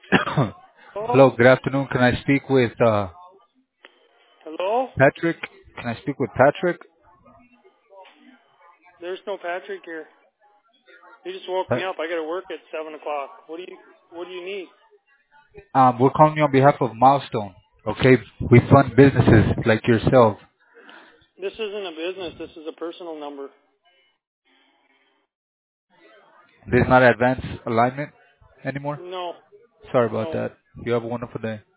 Hello? Hello, good afternoon. Can I speak with Hello? Patrick? Can I speak with Patrick? There's no Patrick here. You just woke me Pa- up. I got to work at 7 o'clock. What do you need? We're calling you on behalf of Milestone. Okay, we fund businesses like yourself. This isn't a business. This is a personal number. This is not advanced alignment anymore. No, Sorry about no. that. You have a wonderful day.